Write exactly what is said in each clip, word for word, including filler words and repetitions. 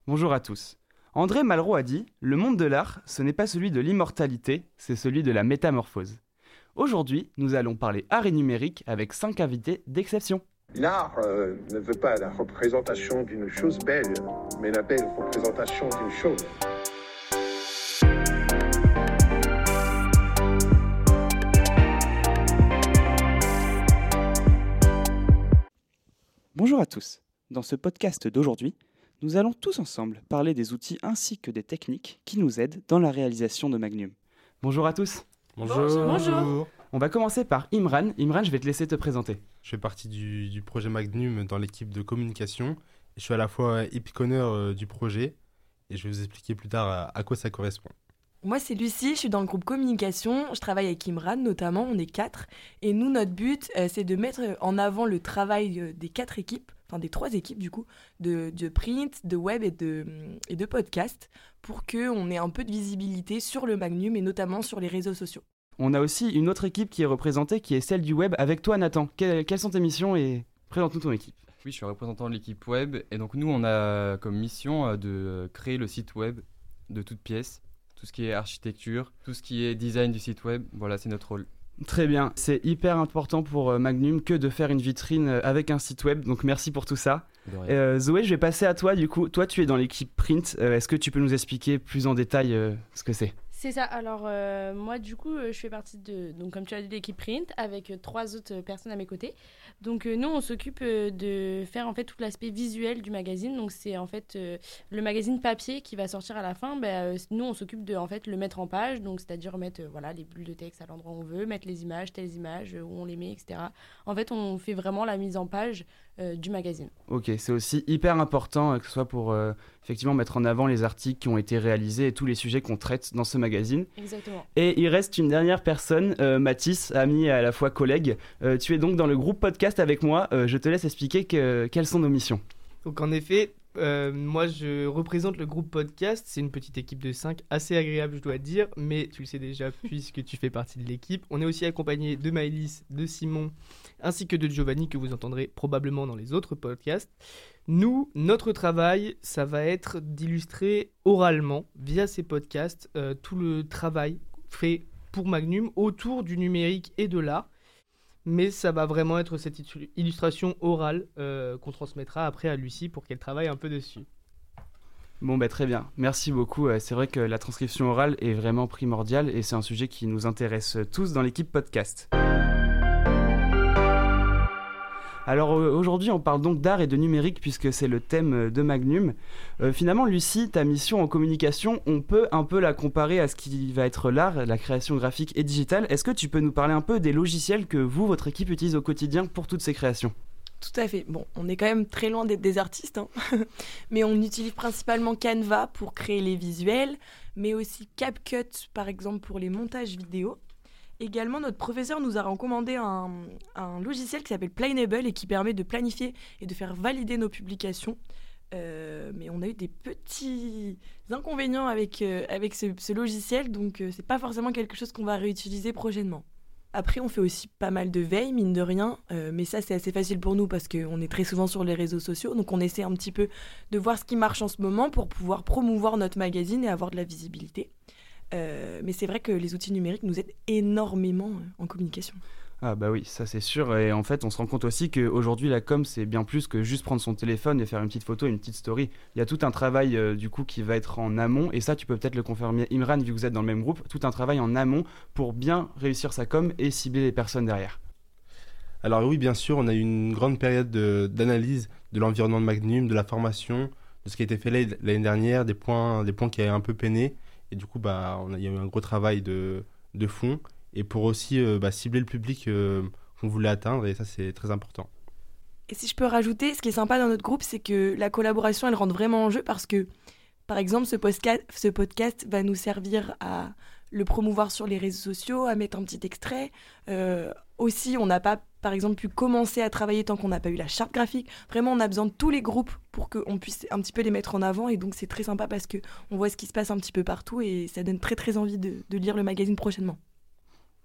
Bonjour à tous. André Malraux a dit « Le monde de l'art, ce n'est pas celui de l'immortalité, c'est celui de la métamorphose ». Aujourd'hui, nous allons parler art et numérique avec cinq invités d'exception. L'art euh, ne veut pas la représentation d'une chose belle, mais la belle représentation d'une chose. Bonjour à tous. Dans ce podcast d'aujourd'hui, nous allons tous ensemble parler des outils ainsi que des techniques qui nous aident dans la réalisation de Magnum. Bonjour à tous. Bonjour. Bonjour. On va commencer par Imran. Imran, je vais te laisser te présenter. Je fais partie du, du projet Magnum dans l'équipe de communication. Je suis à la fois épiconneur euh, du projet et je vais vous expliquer plus tard à, à quoi ça correspond. Moi, c'est Lucie, je suis dans le groupe communication. Je travaille avec Imran notamment, on est quatre. Et nous, notre but, euh, c'est de mettre en avant le travail euh, des quatre équipes, enfin des trois équipes du coup, de, de print, de web et de, et de podcast, pour qu'on ait un peu de visibilité sur le Magnum et notamment sur les réseaux sociaux. On a aussi une autre équipe qui est représentée, qui est celle du web, avec toi Nathan. Que- quelles sont tes missions et présente-nous ton équipe. Oui, je suis représentant de l'équipe web et donc nous on a comme mission euh, de créer le site web de toutes pièces, tout ce qui est architecture, tout ce qui est design du site web, voilà c'est notre rôle. Très bien, c'est hyper important pour euh, Magnum que de faire une vitrine euh, avec un site web, donc merci pour tout ça. De rien. Euh, Zoé, je vais passer à toi du coup. Toi, tu es dans l'équipe print. Euh, est-ce que tu peux nous expliquer plus en détail euh, ce que c'est ? C'est ça. Alors, euh, moi, du coup, euh, je fais partie de, donc, comme tu as dit, de l'équipe Print avec euh, trois autres euh, personnes à mes côtés. Donc, euh, nous, on s'occupe euh, de faire, en fait, tout l'aspect visuel du magazine. Donc, c'est, en fait, euh, le magazine papier qui va sortir à la fin. Ben, euh, nous, on s'occupe de, en fait, le mettre en page. Donc, c'est-à-dire mettre, euh, voilà, les bulles de texte à l'endroit où on veut, mettre les images, telles images, euh, où on les met, et cetera. En fait, on fait vraiment la mise en page euh, du magazine. Ok, c'est aussi hyper important, euh, que ce soit pour euh, effectivement mettre en avant les articles qui ont été réalisés et tous les sujets qu'on traite dans ce magazine. Exactement. Et il reste une dernière personne, euh, Mathis, ami et à la fois collègue. Euh, tu es donc dans le groupe podcast avec moi. Euh, je te laisse expliquer que- quelles sont nos missions. Donc en effet, euh, moi je représente le groupe podcast, c'est une petite équipe de cinq, assez agréable je dois dire, mais tu le sais déjà puisque tu fais partie de l'équipe. On est aussi accompagné de Maëlys, de Simon, ainsi que de Giovanni que vous entendrez probablement dans les autres podcasts. Nous, notre travail, ça va être d'illustrer oralement, via ces podcasts, euh, tout le travail fait pour Magnum autour du numérique et de l'art. Mais ça va vraiment être cette illu- illustration orale euh, qu'on transmettra après à Lucie pour qu'elle travaille un peu dessus. Bon, bah, très bien. Merci beaucoup. Euh, C'est vrai que la transcription orale est vraiment primordiale et c'est un sujet qui nous intéresse tous dans l'équipe podcast. Alors euh, aujourd'hui, on parle donc d'art et de numérique puisque c'est le thème euh, de Magnum. Euh, finalement, Lucie, ta mission en communication, on peut un peu la comparer à ce qui va être l'art, la création graphique et digitale. Est-ce que tu peux nous parler un peu des logiciels que vous, votre équipe, utilise au quotidien pour toutes ces créations ? Tout à fait. Bon, on est quand même très loin d'être des artistes, hein. Mais on utilise principalement Canva pour créer les visuels, mais aussi CapCut, par exemple, pour les montages vidéo. Également, notre professeur nous a recommandé un, un logiciel qui s'appelle Planable et qui permet de planifier et de faire valider nos publications. Euh, mais on a eu des petits inconvénients avec, euh, avec ce, ce logiciel, donc euh, c'est pas forcément quelque chose qu'on va réutiliser prochainement. Après, on fait aussi pas mal de veille, mine de rien, euh, mais ça c'est assez facile pour nous parce qu'on est très souvent sur les réseaux sociaux, donc on essaie un petit peu de voir ce qui marche en ce moment pour pouvoir promouvoir notre magazine et avoir de la visibilité. Euh, mais c'est vrai que les outils numériques nous aident énormément euh, en communication. Ah bah oui, ça c'est sûr. Et en fait, on se rend compte aussi qu'aujourd'hui, la com, c'est bien plus que juste prendre son téléphone et faire une petite photo, une petite story. Il y a tout un travail euh, du coup qui va être en amont. Et ça, tu peux peut-être le confirmer, Imran, vu que vous êtes dans le même groupe. Tout un travail en amont pour bien réussir sa com et cibler les personnes derrière. Alors oui, bien sûr, on a eu une grande période de- d'analyse de l'environnement de Magnum, de la formation, de ce qui a été fait l'année l'année dernière, des points, des points qui avaient un peu peiné. Et du coup, bah, on a, il y a eu un gros travail de, de fond. Et pour aussi euh, bah, cibler le public euh, qu'on voulait atteindre, et ça c'est très important. Et si je peux rajouter, ce qui est sympa dans notre groupe, c'est que la collaboration, elle rentre vraiment en jeu parce que, par exemple, ce podcast, ce podcast va nous servir à le promouvoir sur les réseaux sociaux, à mettre un petit extrait. Euh, aussi, on n'a pas, par exemple, pu commencer à travailler tant qu'on n'a pas eu la charte graphique. Vraiment, on a besoin de tous les groupes pour qu'on puisse un petit peu les mettre en avant. Et donc, c'est très sympa parce qu'on voit ce qui se passe un petit peu partout et ça donne très, très envie de, de lire le magazine prochainement.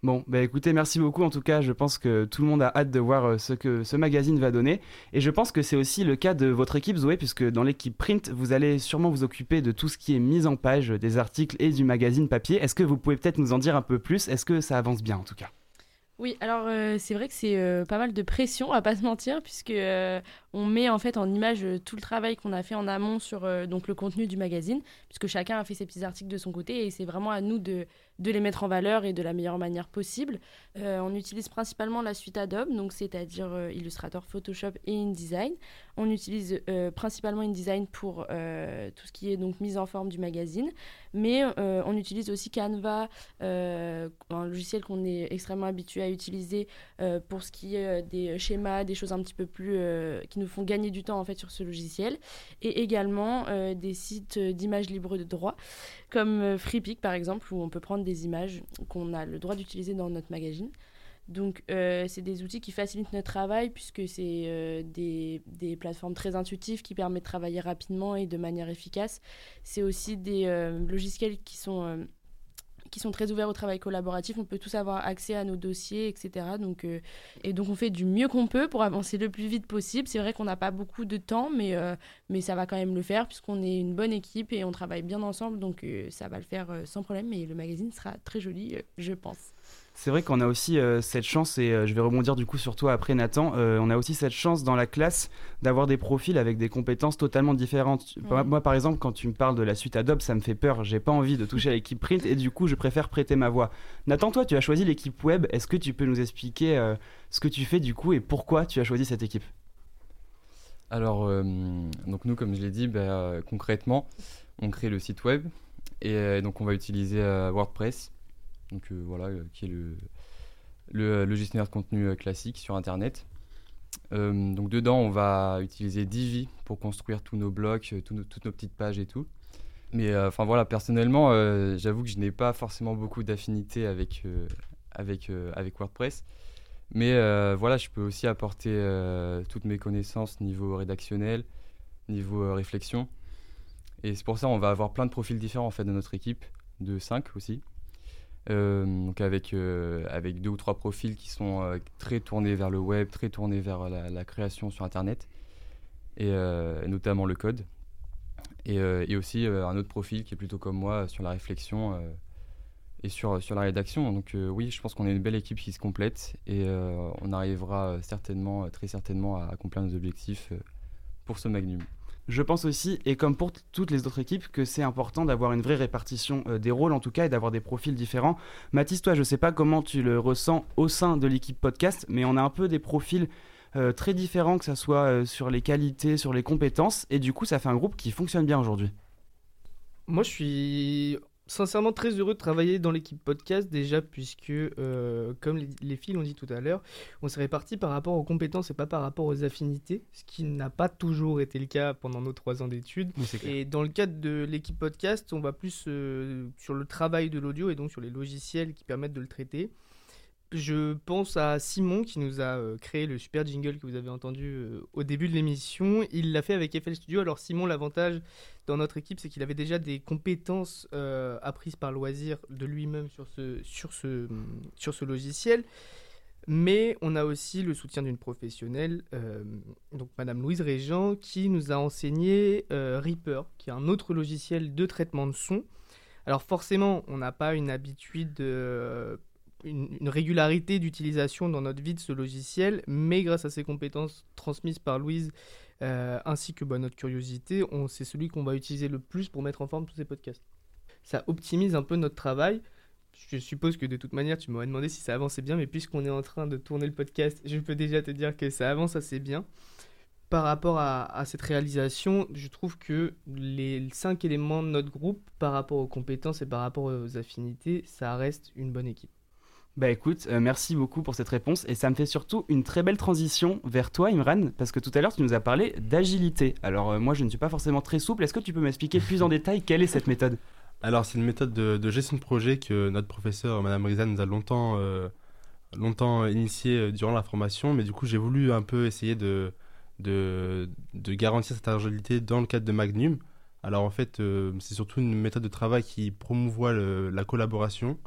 Bon, bah écoutez, merci beaucoup. En tout cas, je pense que tout le monde a hâte de voir euh, ce que ce magazine va donner. Et je pense que c'est aussi le cas de votre équipe, Zoé, puisque dans l'équipe print, vous allez sûrement vous occuper de tout ce qui est mise en page des articles et du magazine papier. Est-ce que vous pouvez peut-être nous en dire un peu plus ? Est-ce que ça avance bien en tout cas ? Oui, alors euh, c'est vrai que c'est euh, pas mal de pression, à pas se mentir, puisque euh, on met en fait en image euh, tout le travail qu'on a fait en amont sur euh, donc le contenu du magazine, puisque chacun a fait ses petits articles de son côté et c'est vraiment à nous de, de les mettre en valeur et de la meilleure manière possible. Euh, on utilise principalement la suite Adobe, donc c'est-à-dire euh, Illustrator, Photoshop et InDesign. On utilise euh, principalement InDesign pour euh, tout ce qui est donc mise en forme du magazine, mais euh, on utilise aussi Canva, euh, un logiciel qu'on est extrêmement habitué à utiliser euh, pour ce qui est euh, des schémas, des choses un petit peu plus euh, qui nous font gagner du temps en fait sur ce logiciel, et également euh, des sites d'images libres de droit comme euh, FreePic par exemple, où on peut prendre des images qu'on a le droit d'utiliser dans notre magazine. Donc euh, c'est des outils qui facilitent notre travail puisque c'est euh, des, des plateformes très intuitives qui permettent de travailler rapidement et de manière efficace. C'est aussi des euh, logiciels qui sont euh, qui sont très ouverts au travail collaboratif. On peut tous avoir accès à nos dossiers, et cetera. Donc, euh, et donc, on fait du mieux qu'on peut pour avancer le plus vite possible. C'est vrai qu'on n'a pas beaucoup de temps, mais, euh, mais ça va quand même le faire puisqu'on est une bonne équipe et on travaille bien ensemble. Donc, euh, ça va le faire euh, sans problème. Et le magazine sera très joli, euh, je pense. C'est vrai qu'on a aussi euh, cette chance, et euh, je vais rebondir du coup sur toi après Nathan, euh, on a aussi cette chance dans la classe d'avoir des profils avec des compétences totalement différentes. Mmh. Moi, moi par exemple, quand tu me parles de la suite Adobe, ça me fait peur, j'ai pas envie de toucher à l'équipe print et du coup je préfère prêter ma voix. Nathan, toi tu as choisi l'équipe web, est-ce que tu peux nous expliquer euh, ce que tu fais du coup et pourquoi tu as choisi cette équipe ? Alors, euh, donc nous, comme je l'ai dit, bah, euh, concrètement, on crée le site web et euh, donc on va utiliser euh, WordPress. Donc euh, voilà, euh, qui est le, le, le gestionnaire de contenu euh, classique sur Internet. Euh, donc dedans, on va utiliser Divi pour construire tous nos blocs, euh, tous nos, toutes nos petites pages et tout. Mais enfin euh, voilà, personnellement, euh, j'avoue que je n'ai pas forcément beaucoup d'affinité avec, euh, avec, euh, avec WordPress. Mais euh, voilà, je peux aussi apporter euh, toutes mes connaissances niveau rédactionnel, niveau euh, réflexion. Et c'est pour ça qu'on va avoir plein de profils différents en fait dans notre équipe, de cinq aussi. Euh, donc avec, euh, avec deux ou trois profils qui sont euh, très tournés vers le web, très tournés vers la, la création sur Internet, et euh, notamment le code. Et, euh, et aussi euh, un autre profil qui est plutôt comme moi sur la réflexion euh, et sur, sur la rédaction. Donc euh, oui, je pense qu'on est une belle équipe qui se complète et euh, on arrivera certainement, très certainement à accomplir nos objectifs euh, pour ce Magnum. Je pense aussi, et comme pour t- toutes les autres équipes, que c'est important d'avoir une vraie répartition euh, des rôles en tout cas et d'avoir des profils différents. Mathis, toi, je sais pas comment tu le ressens au sein de l'équipe podcast, mais on a un peu des profils euh, très différents, que ce soit euh, sur les qualités, sur les compétences, et du coup, ça fait un groupe qui fonctionne bien aujourd'hui. Moi, je suis sincèrement très heureux de travailler dans l'équipe podcast déjà puisque, euh, comme les, les filles l'ont dit tout à l'heure, on s'est répartis par rapport aux compétences et pas par rapport aux affinités, ce qui n'a pas toujours été le cas pendant nos trois ans d'études. Oui, c'est clair. Et dans le cadre de l'équipe podcast, on va plus euh, sur le travail de l'audio et donc sur les logiciels qui permettent de le traiter. Je pense à Simon qui nous a euh, créé le super jingle que vous avez entendu euh, au début de l'émission. Il l'a fait avec F L Studio. Alors Simon, l'avantage dans notre équipe, c'est qu'il avait déjà des compétences euh, apprises par loisir de lui-même sur ce, sur, ce, sur ce logiciel. Mais on a aussi le soutien d'une professionnelle, euh, donc Madame Louise Régent, qui nous a enseigné euh, Reaper, qui est un autre logiciel de traitement de son. Alors forcément, on n'a pas une habitude... Euh, Une, une régularité d'utilisation dans notre vie de ce logiciel, mais grâce à ses compétences transmises par Louise euh, ainsi que bah, notre curiosité, on, c'est celui qu'on va utiliser le plus pour mettre en forme tous ces podcasts. Ça optimise un peu notre travail. Je suppose que de toute manière, tu m'aurais demandé si ça avançait bien, mais puisqu'on est en train de tourner le podcast, je peux déjà te dire que ça avance assez bien. Par rapport à, à cette réalisation, je trouve que les cinq éléments de notre groupe, par rapport aux compétences et par rapport aux affinités, ça reste une bonne équipe. Bah écoute, euh, merci beaucoup pour cette réponse et ça me fait surtout une très belle transition vers toi Imran, parce que tout à l'heure tu nous as parlé d'agilité. Alors euh, moi je ne suis pas forcément très souple, est-ce que tu peux m'expliquer plus en détail quelle est cette méthode ? Alors c'est une méthode de, de gestion de projet que notre professeur Madame Rizan nous a longtemps, euh, longtemps initiée durant la formation, mais du coup j'ai voulu un peu essayer de, de, de garantir cette agilité dans le cadre de Magnum. Alors en fait euh, c'est surtout une méthode de travail qui promouvoit le, la collaboration,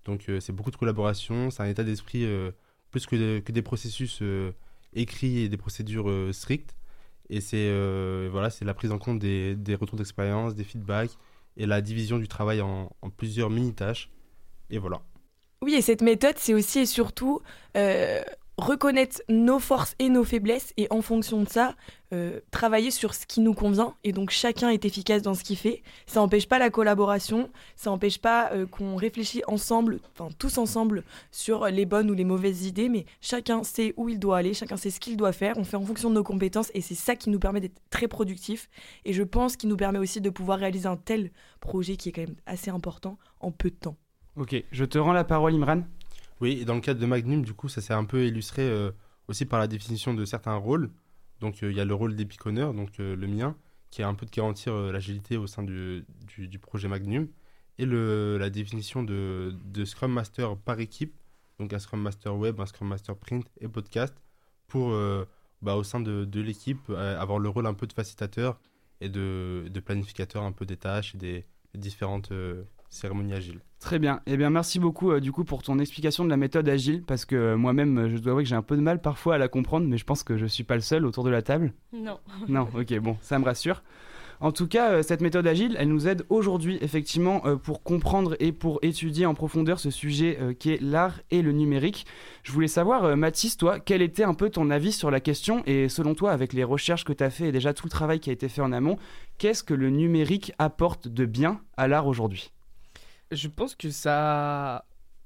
Donc euh, c'est beaucoup de collaboration, c'est un état d'esprit euh, plus que, de- que des processus euh, écrits et des procédures euh, strictes. Et c'est euh, voilà, c'est la prise en compte des, des retours d'expérience, des feedbacks et la division du travail en, en plusieurs mini-tâches. Et voilà. Oui, et cette méthode, c'est aussi et surtout euh, reconnaître nos forces et nos faiblesses et en fonction de ça, euh, travailler sur ce qui nous convient. Et donc chacun est efficace dans ce qu'il fait. Ça n'empêche pas la collaboration, ça n'empêche pas euh, qu'on réfléchit ensemble, enfin tous ensemble, sur les bonnes ou les mauvaises idées, mais chacun sait où il doit aller, chacun sait ce qu'il doit faire. On fait en fonction de nos compétences et c'est ça qui nous permet d'être très productifs. Et je pense qu'il nous permet aussi de pouvoir réaliser un tel projet qui est quand même assez important en peu de temps. Ok, je te rends la parole, Imran. Oui, et dans le cadre de Magnum, du coup, ça s'est un peu illustré euh, aussi par la définition de certains rôles. Donc, euh, il y a le rôle d'épiconneur, donc euh, le mien, qui est un peu de garantir euh, l'agilité au sein du, du, du projet Magnum, et le, la définition de, de Scrum Master par équipe, donc un Scrum Master Web, un Scrum Master Print et podcast, pour, euh, bah, au sein de, de l'équipe, euh, avoir le rôle un peu de facilitateur et de, de planificateur un peu des tâches et des, des différentes euh, cérémonies agiles. Très bien. Eh bien, merci beaucoup euh, du coup pour ton explication de la méthode agile, parce que euh, moi-même, euh, je dois avouer que j'ai un peu de mal parfois à la comprendre, mais je pense que je suis pas le seul autour de la table. Non. Non, ok, bon, ça me rassure. En tout cas, euh, cette méthode agile, elle nous aide aujourd'hui effectivement euh, pour comprendre et pour étudier en profondeur ce sujet euh, qui est l'art et le numérique. Je voulais savoir, euh, Mathis, toi, quel était un peu ton avis sur la question et selon toi, avec les recherches que tu as fait et déjà tout le travail qui a été fait en amont, qu'est-ce que le numérique apporte de bien à l'art aujourd'hui ? Je pense que ça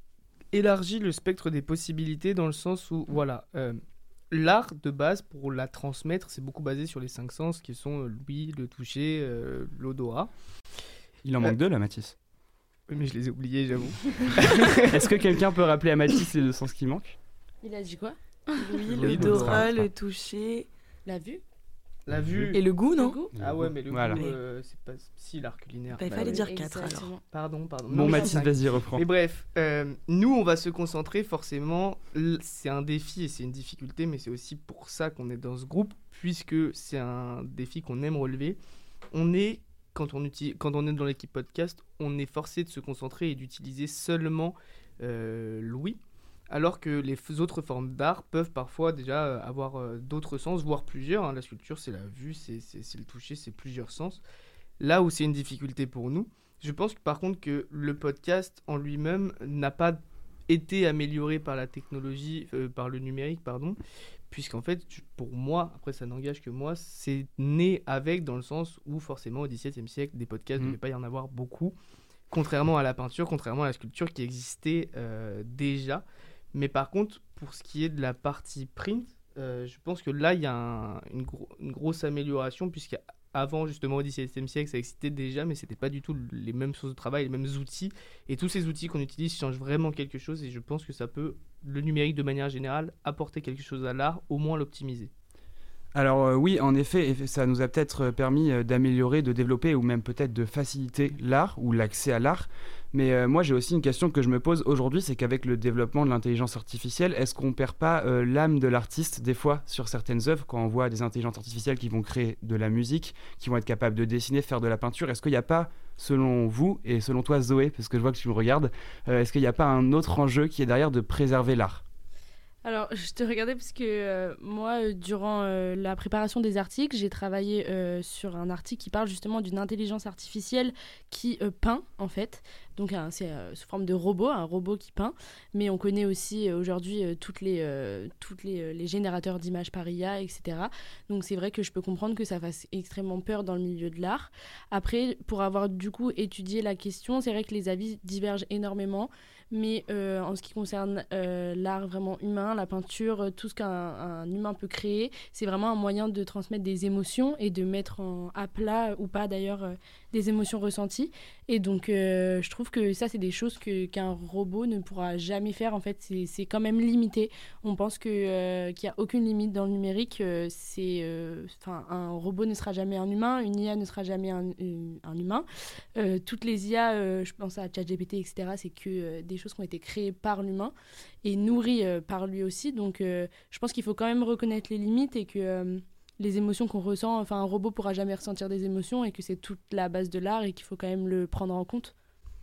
élargit le spectre des possibilités dans le sens où, voilà, euh, l'art de base, pour la transmettre, c'est beaucoup basé sur les cinq sens qui sont euh, l'ouïe, le toucher, euh, l'odorat. Il en manque deux là, Mathis. Oui, mais je les ai oubliés, j'avoue. Est-ce que quelqu'un peut rappeler à Mathis les deux sens qui manquent ? Il a dit quoi? Oui, Oui, l'odorat, donc ça- le toucher La vue? La vue. et le goût, Le non goût? Ah ouais, mais le Voilà. goût, euh, c'est pas si l'art culinaire. Bah, il Bah fallait oui. dire quatre alors. Exactement. Pardon, pardon. Bon, Non, mais Mathis, cinq. vas-y, reprends. Mais bref, euh, nous, on va se concentrer forcément. l- C'est un défi et c'est une difficulté, mais c'est aussi pour ça qu'on est dans ce groupe, puisque c'est un défi qu'on aime relever. On est, quand on, utilise, quand on est dans l'équipe podcast, on est forcé de se concentrer et d'utiliser seulement euh, l'ouïe, alors que les f- autres formes d'art peuvent parfois déjà euh, avoir euh, d'autres sens, voire plusieurs. hein. La sculpture, c'est la vue, c'est c'est- c'est le toucher, c'est plusieurs sens. Là où c'est une difficulté pour nous, je pense que, par contre que le podcast en lui-même n'a pas été amélioré par la technologie, euh, par le numérique, pardon, puisqu'en fait, tu- pour moi, après ça n'engage que moi, c'est né avec, dans le sens où forcément au XVIIe siècle, des podcasts ne Mhm. devait pas y en avoir beaucoup, contrairement à la peinture, contrairement à la sculpture qui existait euh, déjà. Mais par contre, pour ce qui est de la partie print, euh, je pense que là, il y a un- une, gro- une grosse amélioration, puisqu'avant, justement, au XVIIe siècle, ça existait déjà, mais c'était pas du tout les mêmes sources de travail, les mêmes outils. Et tous ces outils qu'on utilise changent vraiment quelque chose, et je pense que ça peut, le numérique de manière générale, apporter quelque chose à l'art, au moins l'optimiser. Alors euh, oui, en effet, eff- ça nous a peut-être euh, permis euh, d'améliorer, de développer ou même peut-être de faciliter l'art ou l'accès à l'art. Mais euh, moi, j'ai aussi une question que je me pose aujourd'hui, c'est qu'avec le développement de l'intelligence artificielle, est-ce qu'on perd pas euh, l'âme de l'artiste des fois sur certaines œuvres quand on voit des intelligences artificielles qui vont créer de la musique, qui vont être capables de dessiner, faire de la peinture? Est-ce qu'il n'y a pas, selon vous et selon toi Zoé, parce que je vois que tu me regardes, euh, est-ce qu'il n'y a pas un autre enjeu qui est derrière de préserver l'art? Alors, je te regardais parce que euh, moi, euh, durant euh, la préparation des articles, j'ai travaillé euh, sur un article qui parle justement d'une intelligence artificielle qui euh, peint, en fait. Donc, un- c'est euh, sous forme de robot, un robot qui peint. Mais on connaît aussi euh, aujourd'hui euh, toutes les, euh, toutes les, euh, les générateurs d'images par I A, et cetera. Donc, c'est vrai que je peux comprendre que ça fasse extrêmement peur dans le milieu de l'art. Après, pour avoir du coup étudié la question, c'est vrai que les avis divergent énormément. Mais euh, en ce qui concerne euh, l'art vraiment humain, la peinture, euh, tout ce qu'un un humain peut créer, c'est vraiment un moyen de transmettre des émotions et de mettre en, à plat, ou pas d'ailleurs, euh, des émotions ressenties. Et donc, euh, je trouve que ça, c'est des choses que, qu'un robot ne pourra jamais faire. En fait, c'est, c'est quand même limité. On pense que, euh, qu'il n'y a aucune limite dans le numérique. Euh, c'est, euh, 'fin, un robot ne sera jamais un humain, une I A ne sera jamais un, une- un humain. Euh, toutes les I A, euh, je pense à ChatGPT, et cetera, c'est que euh, des choses qui ont été créées par l'humain et nourries euh, par lui aussi. Donc, euh, je pense qu'il faut quand même reconnaître les limites et que euh, les émotions qu'on ressent, enfin, un robot pourra jamais ressentir des émotions et que c'est toute la base de l'art et qu'il faut quand même le prendre en compte.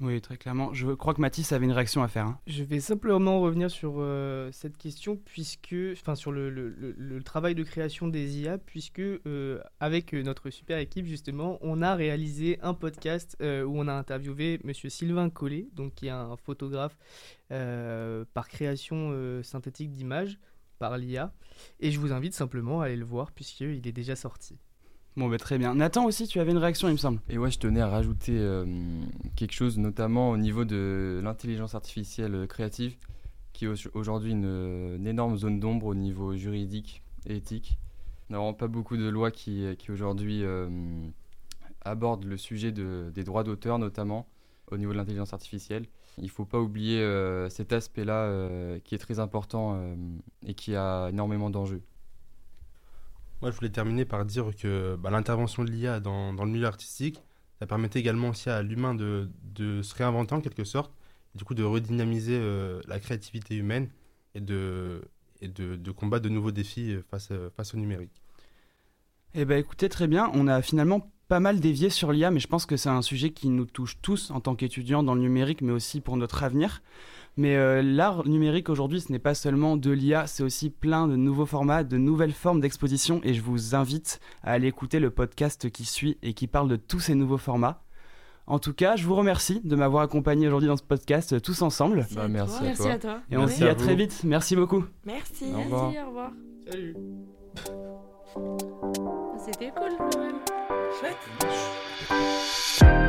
Oui, très clairement. Je crois que Mathis avait une réaction à faire. Hein. Je vais simplement revenir sur euh, cette question, puisque, enfin, sur le, le, le, le travail de création des I A, puisque euh, avec notre super équipe, justement, on a réalisé un podcast euh, où on a interviewé Monsieur Sylvain Collet, donc qui est un photographe euh, par création euh, synthétique d'images par l'I A, et je vous invite simplement à aller le voir, puisqu'il est déjà sorti. Bon, bah, très bien. Nathan aussi, tu avais une réaction, il me semble. Et ouais, je tenais à rajouter euh, quelque chose, notamment au niveau de l'intelligence artificielle créative, qui est aujourd'hui une, une énorme zone d'ombre au niveau juridique et éthique. On n'a vraiment pas beaucoup de lois qui, qui aujourd'hui euh, abordent le sujet de, des droits d'auteur, notamment au niveau de l'intelligence artificielle. Il ne faut pas oublier euh, cet aspect-là euh, qui est très important euh, et qui a énormément d'enjeux. Moi, je voulais terminer par dire que bah, l'intervention de l'I A dans, dans le milieu artistique, ça permettait également aussi à l'humain de, de se réinventer en quelque sorte, et du coup de redynamiser euh, la créativité humaine et de, et de, de combattre de nouveaux défis face, face au numérique. Eh bien, écoutez, très bien. On a finalement pas mal dévié sur l'I A, mais je pense que c'est un sujet qui nous touche tous en tant qu'étudiants dans le numérique, mais aussi pour notre avenir. Mais euh, l'art numérique aujourd'hui, ce n'est pas seulement de l'I A, c'est aussi plein de nouveaux formats, de nouvelles formes d'exposition, et je vous invite à aller écouter le podcast qui suit et qui parle de tous ces nouveaux formats. En tout cas, je vous remercie de m'avoir accompagné aujourd'hui dans ce podcast, tous ensemble. Merci, Bah, à, merci toi. à Merci toi. à toi. Et on Merci se dit à à vous. très vite. Merci beaucoup. Merci. Au revoir. Merci, au revoir. Salut. C'était cool quand même. Chouette.